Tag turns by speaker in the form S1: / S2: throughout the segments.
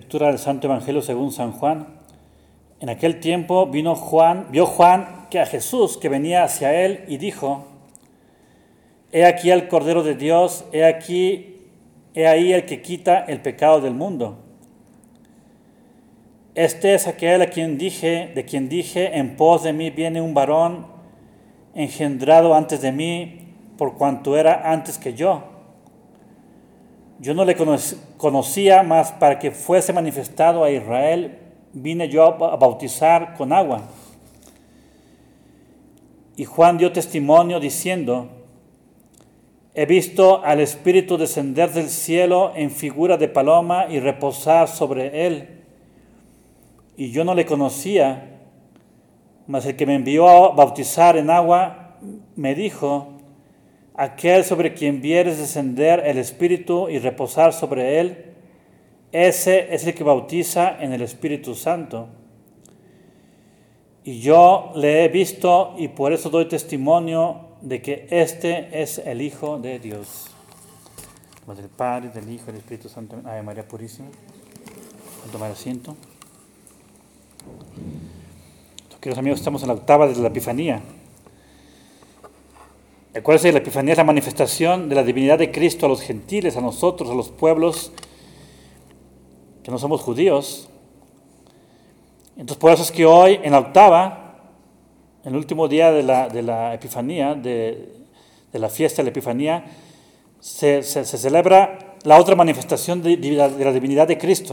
S1: Lectura del Santo Evangelio según San Juan. En aquel tiempo vio Juan que a Jesús que venía hacia él y dijo: He aquí el Cordero de Dios, he ahí el que quita el pecado del mundo. Este es aquel de quien dije, en pos de mí viene un varón engendrado antes de mí, por cuanto era antes que yo. Yo no le conocía, mas para que fuese manifestado a Israel, vine yo a bautizar con agua. Y Juan dio testimonio diciendo: He visto al Espíritu descender del cielo en figura de paloma y reposar sobre él. Y yo no le conocía, mas el que me envió a bautizar en agua me dijo: Aquel sobre quien vieres descender el Espíritu y reposar sobre él, ese es el que bautiza en el Espíritu Santo. Y yo le he visto y por eso doy testimonio de que este es el Hijo de Dios. Del Padre, del Hijo y del Espíritu Santo. Ave María Purísima. Tomar asiento. Queridos amigos, estamos en la octava de la Epifanía. Acuérdense que la Epifanía es la manifestación de la divinidad de Cristo a los gentiles, a nosotros, a los pueblos que no somos judíos. Entonces, por eso es que hoy, en la octava, el último día de la Epifanía, de la fiesta de la Epifanía, se celebra la otra manifestación de la divinidad de Cristo.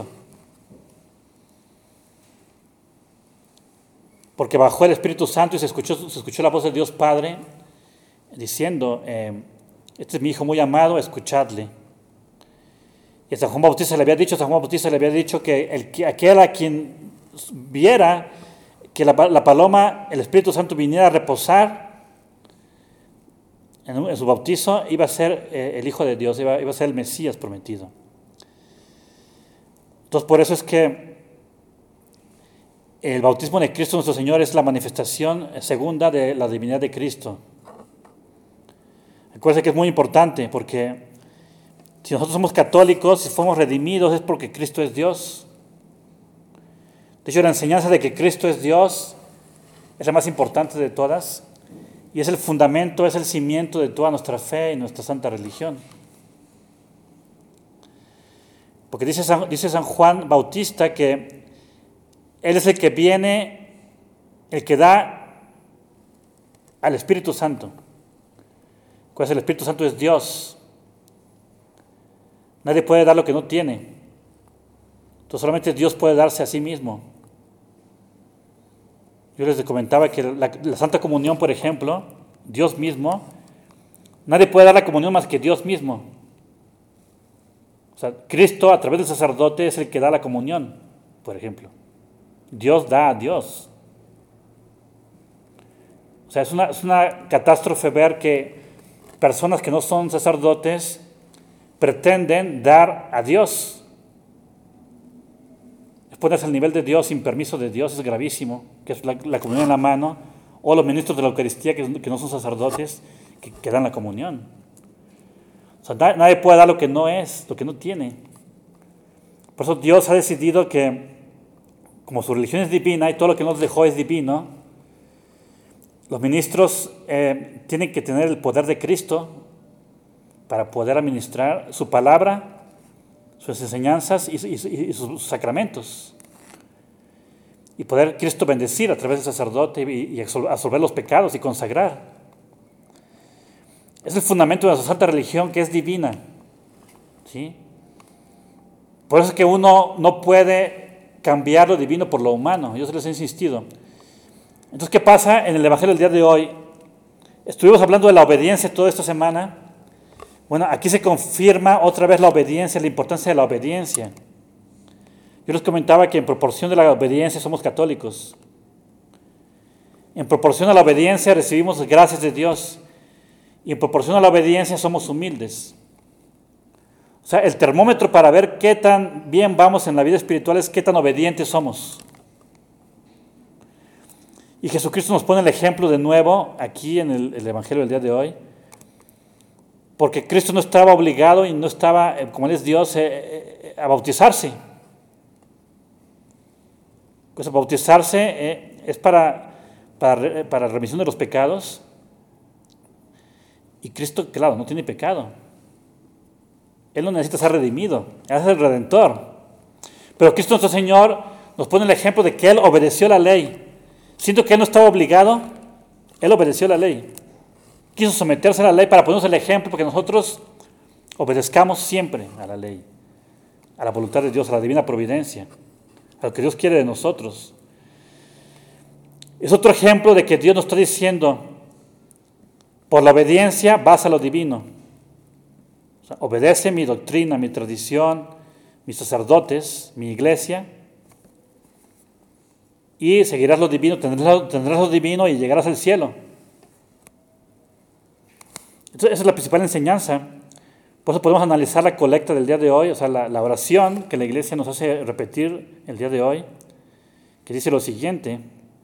S1: Porque bajó el Espíritu Santo y se escuchó la voz de Dios Padre diciendo: este es mi Hijo muy amado, escuchadle. Y San Juan Bautista le había dicho que aquel a quien viera que la paloma, el Espíritu Santo viniera a reposar en su bautizo, iba a ser el Hijo de Dios, iba a ser el Mesías prometido. Entonces, por eso es que el bautismo de Cristo nuestro Señor es la manifestación segunda de la divinidad de Cristo. Acuérdense que es muy importante, porque si nosotros somos católicos, si fuimos redimidos, es porque Cristo es Dios. De hecho, la enseñanza de que Cristo es Dios es la más importante de todas y es el fundamento, es el cimiento de toda nuestra fe y nuestra santa religión. Porque dice San Juan Bautista que Él es el que viene, el que da al Espíritu Santo. Pues el Espíritu Santo es Dios. Nadie puede dar lo que no tiene. Entonces solamente Dios puede darse a sí mismo. Yo les comentaba que la Santa Comunión, por ejemplo, Dios mismo, nadie puede dar la comunión más que Dios mismo. O sea, Cristo a través del sacerdote es el que da la comunión, por ejemplo. Dios da a Dios. O sea, es una catástrofe ver que personas que no son sacerdotes pretenden dar a Dios. Ponerse al nivel de Dios sin permiso de Dios es gravísimo, que es la comunión en la mano, o los ministros de la Eucaristía que no son sacerdotes, que dan la comunión. O sea, nadie puede dar lo que no es, lo que no tiene. Por eso Dios ha decidido que, como su religión es divina y todo lo que nos dejó es divino, los ministros tienen que tener el poder de Cristo para poder administrar su palabra, sus enseñanzas y sus sacramentos. Y poder Cristo bendecir a través del sacerdote y absolver los pecados y consagrar. Es el fundamento de nuestra santa religión, que es divina. ¿Sí? Por eso es que uno no puede cambiar lo divino por lo humano. Yo se les he insistido. Entonces, ¿qué pasa en el Evangelio del día de hoy? Estuvimos hablando de la obediencia toda esta semana. Bueno, aquí se confirma otra vez la obediencia, la importancia de la obediencia. Yo les comentaba que en proporción de la obediencia somos católicos. En proporción a la obediencia recibimos gracias de Dios. Y en proporción a la obediencia somos humildes. O sea, el termómetro para ver qué tan bien vamos en la vida espiritual es qué tan obedientes somos. Y Jesucristo nos pone el ejemplo de nuevo aquí en el Evangelio del día de hoy. Porque Cristo no estaba obligado y no estaba, como Él es Dios, a bautizarse. Pues bautizarse es para remisión de los pecados. Y Cristo, claro, no tiene pecado. Él no necesita ser redimido, Él es el Redentor. Pero Cristo nuestro Señor nos pone el ejemplo de que Él obedeció la ley. Siento que Él no estaba obligado, Él obedeció la ley. Quiso someterse a la ley para ponernos el ejemplo, porque nosotros obedezcamos siempre a la ley, a la voluntad de Dios, a la divina providencia, a lo que Dios quiere de nosotros. Es otro ejemplo de que Dios nos está diciendo, por la obediencia vas a lo divino. O sea, obedece mi doctrina, mi tradición, mis sacerdotes, mi iglesia, y seguirás lo divino, tendrás lo divino y llegarás al cielo. Entonces, esa es la principal enseñanza. Por eso podemos analizar la colecta del día de hoy, o sea, la oración que la iglesia nos hace repetir el día de hoy, que dice lo siguiente: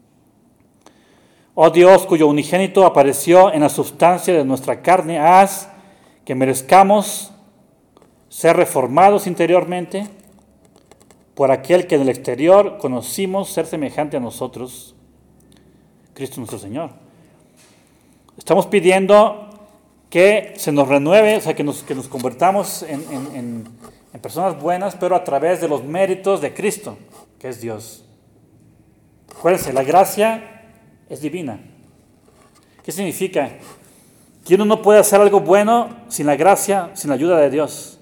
S1: oh Dios, cuyo unigénito apareció en la sustancia de nuestra carne, haz que merezcamos ser reformados interiormente por aquel que en el exterior conocimos ser semejante a nosotros, Cristo nuestro Señor. Estamos pidiendo que se nos renueve, o sea, que nos convertamos en personas buenas, pero a través de los méritos de Cristo, que es Dios. Acuérdense, la gracia es divina. ¿Qué significa? Que uno no puede hacer algo bueno sin la gracia, sin la ayuda de Dios.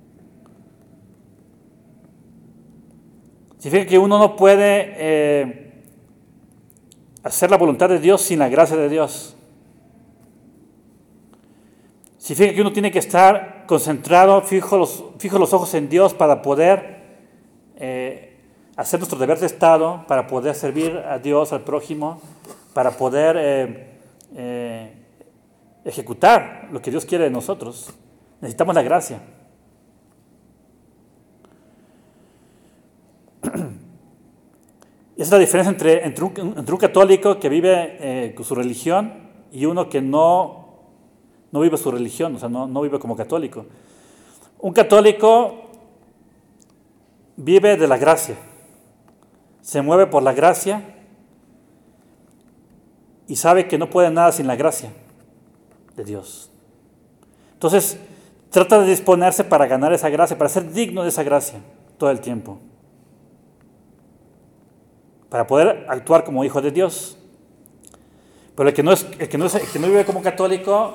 S1: Significa que uno no puede hacer la voluntad de Dios sin la gracia de Dios. Significa que uno tiene que estar concentrado, fijo los ojos en Dios para poder hacer nuestro deber de Estado, para poder servir a Dios, al prójimo, para poder ejecutar lo que Dios quiere de nosotros. Necesitamos la gracia. Esa es la diferencia entre un católico que vive con su religión y uno que no vive su religión, o sea, no vive como católico. Un católico vive de la gracia, se mueve por la gracia y sabe que no puede nada sin la gracia de Dios. Entonces, trata de disponerse para ganar esa gracia, para ser digno de esa gracia todo el tiempo, para poder actuar como hijo de Dios. Pero el que no vive como católico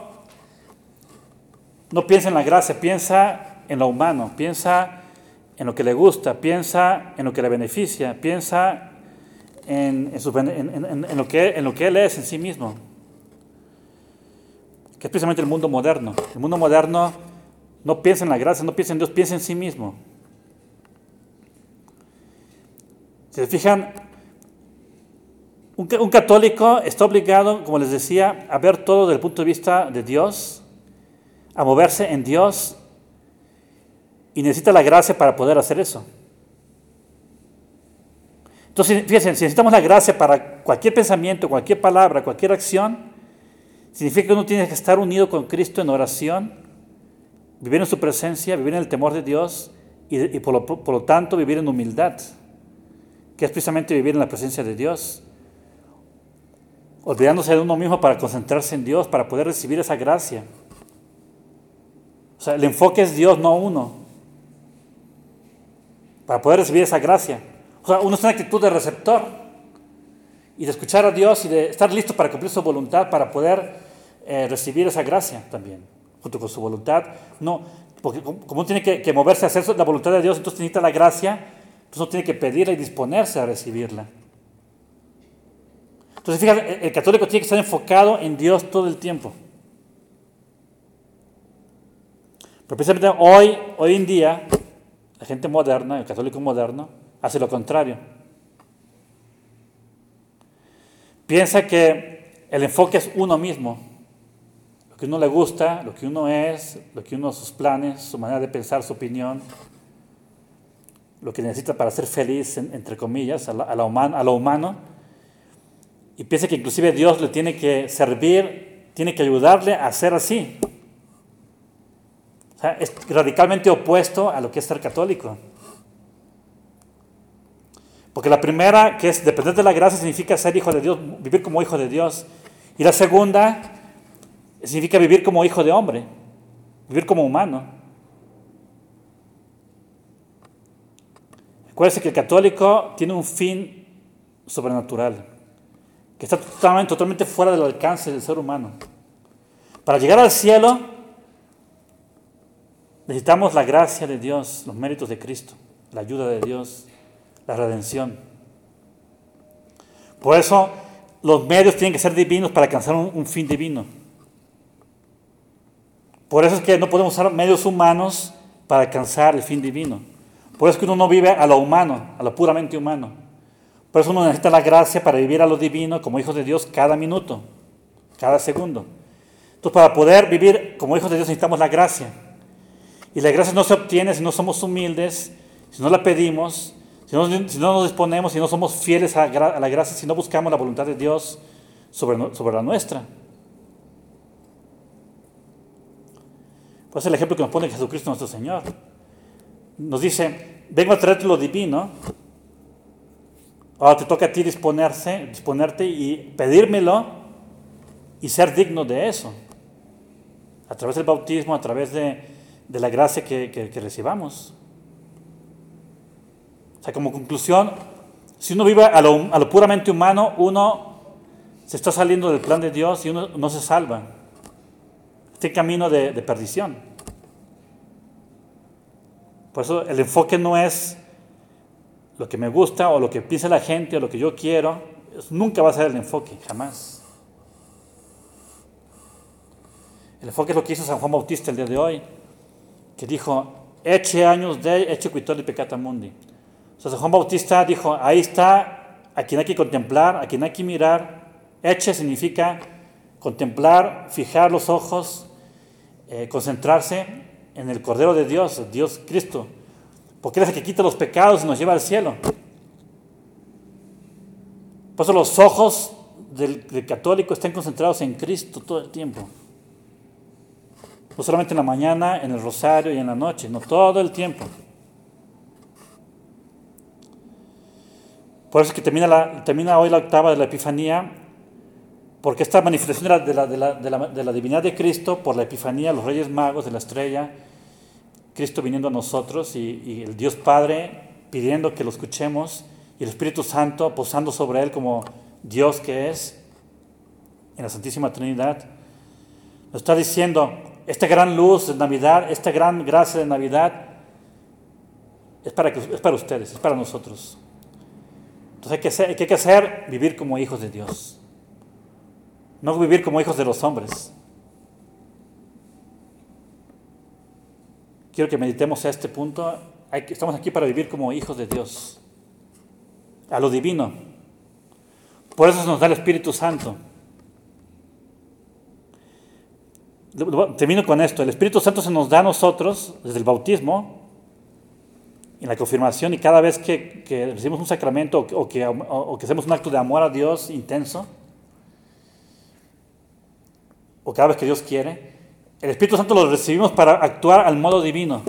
S1: no piensa en la gracia, piensa en lo humano, piensa en lo que le gusta, piensa en lo que le beneficia, piensa en lo que él es en sí mismo, que es precisamente el mundo moderno. El mundo moderno no piensa en la gracia, no piensa en Dios, piensa en sí mismo. Si se fijan, un católico está obligado, como les decía, a ver todo desde el punto de vista de Dios, a moverse en Dios, y necesita la gracia para poder hacer eso. Entonces, fíjense, si necesitamos la gracia para cualquier pensamiento, cualquier palabra, cualquier acción, significa que uno tiene que estar unido con Cristo en oración, vivir en su presencia, vivir en el temor de Dios y por lo tanto vivir en humildad, que es precisamente vivir en la presencia de Dios, olvidándose de uno mismo para concentrarse en Dios, para poder recibir esa gracia. O sea, el enfoque es Dios, no uno, para poder recibir esa gracia. O sea, uno está en actitud de receptor y de escuchar a Dios y de estar listo para cumplir su voluntad, para poder recibir esa gracia también, junto con su voluntad. No, porque como uno tiene que moverse a hacer la voluntad de Dios, entonces necesita la gracia, entonces uno tiene que pedirla y disponerse a recibirla. Entonces, fíjate, el católico tiene que estar enfocado en Dios todo el tiempo. Pero precisamente hoy en día, la gente moderna, el católico moderno, hace lo contrario. Piensa que el enfoque es uno mismo, lo que uno le gusta, lo que uno es, sus planes, su manera de pensar, su opinión, lo que necesita para ser feliz, entre comillas, a lo humano, y piensa que inclusive Dios le tiene que servir, tiene que ayudarle a ser así. O sea, es radicalmente opuesto a lo que es ser católico. Porque la primera, que es depender de la gracia, significa ser hijo de Dios, vivir como hijo de Dios. Y la segunda significa vivir como hijo de hombre, vivir como humano. Acuérdense que el católico tiene un fin sobrenatural, que está totalmente fuera del alcance del ser humano. Para llegar al cielo, necesitamos la gracia de Dios, los méritos de Cristo, la ayuda de Dios, la redención. Por eso, los medios tienen que ser divinos para alcanzar un fin divino. Por eso es que no podemos usar medios humanos para alcanzar el fin divino. Por eso es que uno no vive a lo humano, a lo puramente humano. Por eso uno necesita la gracia para vivir a lo divino como hijos de Dios cada minuto, cada segundo. Entonces, para poder vivir como hijos de Dios necesitamos la gracia. Y la gracia no se obtiene si no somos humildes, si no la pedimos, si no nos disponemos, si no somos fieles a la gracia, si no buscamos la voluntad de Dios sobre la nuestra. Pues es el ejemplo que nos pone Jesucristo nuestro Señor. Nos dice, vengo a traerte lo divino, ahora te toca a ti disponerte y pedírmelo y ser digno de eso. A través del bautismo, a través de la gracia que recibamos. O sea, como conclusión, si uno vive a lo puramente humano, uno se está saliendo del plan de Dios y uno no se salva. Este camino de perdición. Por eso el enfoque no es lo que me gusta o lo que piensa la gente o lo que yo quiero. Eso nunca va a ser el enfoque, jamás. El enfoque es lo que hizo San Juan Bautista el día de hoy, que dijo, ecce agnus Dei, ecce qui tollit peccata mundi. O sea, San Juan Bautista dijo, ahí está a quien hay que contemplar, a quien hay que mirar. Ecce significa contemplar, fijar los ojos, concentrarse en el Cordero de Dios, Dios Cristo, porque Él es el que quita los pecados y nos lleva al cielo. Por eso los ojos del católico están concentrados en Cristo todo el tiempo. No solamente en la mañana, en el rosario y en la noche, no todo el tiempo. Por eso es que termina hoy la octava de la Epifanía, porque esta manifestación de la divinidad de Cristo, por la Epifanía, los Reyes Magos de la estrella, Cristo viniendo a nosotros y el Dios Padre pidiendo que lo escuchemos y el Espíritu Santo posando sobre Él como Dios que es en la Santísima Trinidad, nos está diciendo, esta gran luz de Navidad, esta gran gracia de Navidad es para ustedes, es para nosotros. Entonces, ¿qué hay que hacer? Vivir como hijos de Dios. No vivir como hijos de los hombres. Quiero que meditemos a este punto. Estamos aquí para vivir como hijos de Dios. A lo divino. Por eso se nos da el Espíritu Santo. Termino con esto. El Espíritu Santo se nos da a nosotros desde el bautismo, en la confirmación y cada vez que recibimos un sacramento o que hacemos un acto de amor a Dios intenso, o cada vez que Dios quiere, el Espíritu Santo lo recibimos para actuar al modo divino.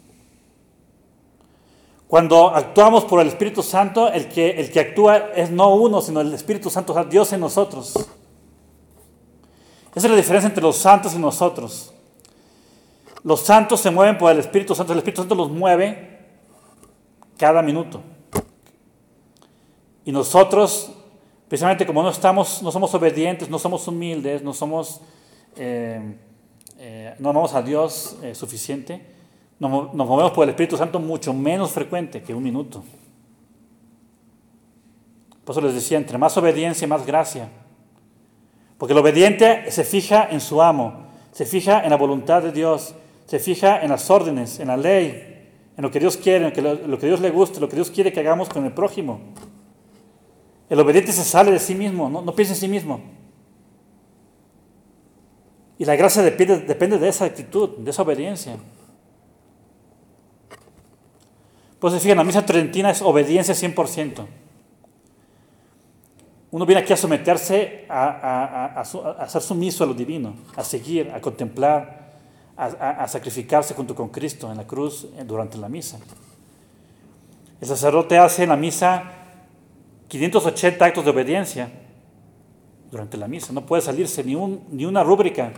S1: Cuando actuamos por el Espíritu Santo, el que actúa es no uno, sino el Espíritu Santo, o sea, Dios en nosotros. Esa es la diferencia entre los santos y nosotros. Los santos se mueven por el Espíritu Santo los mueve cada minuto. Y nosotros, precisamente como no somos obedientes, no somos humildes, no amamos a Dios suficiente, nos movemos por el Espíritu Santo mucho menos frecuente que un minuto. Por eso les decía, entre más obediencia, más gracia. Porque el obediente se fija en su amo, se fija en la voluntad de Dios, se fija en las órdenes, en la ley, en lo que Dios quiere, en lo que Dios le gusta, lo que Dios quiere que hagamos con el prójimo. El obediente se sale de sí mismo, no piensa en sí mismo. Y la gracia depende de esa actitud, de esa obediencia. Pues se fijan, la misa tridentina es obediencia 100%. Uno viene aquí a someterse, a ser sumiso a lo divino, a seguir, a contemplar, a sacrificarse junto con Cristo en la cruz durante la misa. El sacerdote hace en la misa 580 actos de obediencia durante la misa. No puede salirse ni una rúbrica.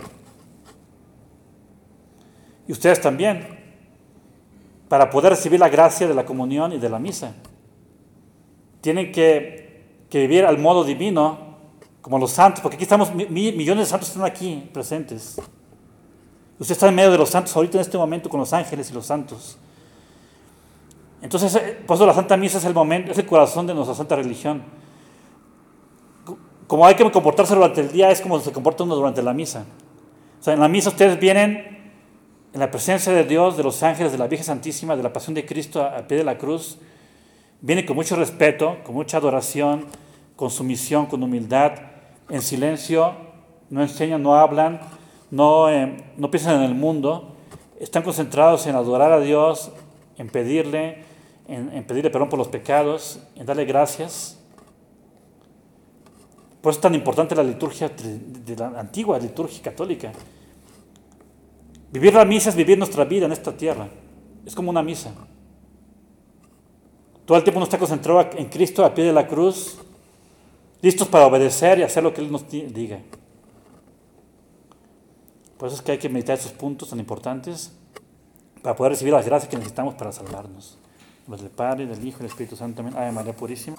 S1: Y ustedes también, para poder recibir la gracia de la comunión y de la misa. Tienen que vivir al modo divino, como los santos, porque aquí estamos, millones de santos están aquí presentes. Usted está en medio de los santos ahorita en este momento con los ángeles y los santos. Entonces, por eso la Santa Misa es el momento, es el corazón de nuestra santa religión. Como hay que comportarse durante el día, es como se comporta uno durante la misa. O sea, en la misa ustedes vienen en la presencia de Dios, de los ángeles, de la Virgen Santísima, de la Pasión de Cristo al pie de la cruz. Vienen con mucho respeto, con mucha adoración, con sumisión, con humildad, en silencio, no enseñan, no hablan, no piensan en el mundo, están concentrados en adorar a Dios, en pedirle perdón por los pecados, en darle gracias. Por eso es tan importante la liturgia de la antigua liturgia católica. Vivir la misa es vivir nuestra vida en esta tierra. Es como una misa. Todo el tiempo uno está concentrado en Cristo al pie de la cruz, listos para obedecer y hacer lo que Él nos diga. Por eso es que hay que meditar esos puntos tan importantes para poder recibir las gracias que necesitamos para salvarnos. Los del Padre, del Hijo y del Espíritu Santo. Amén. Ave María Purísima.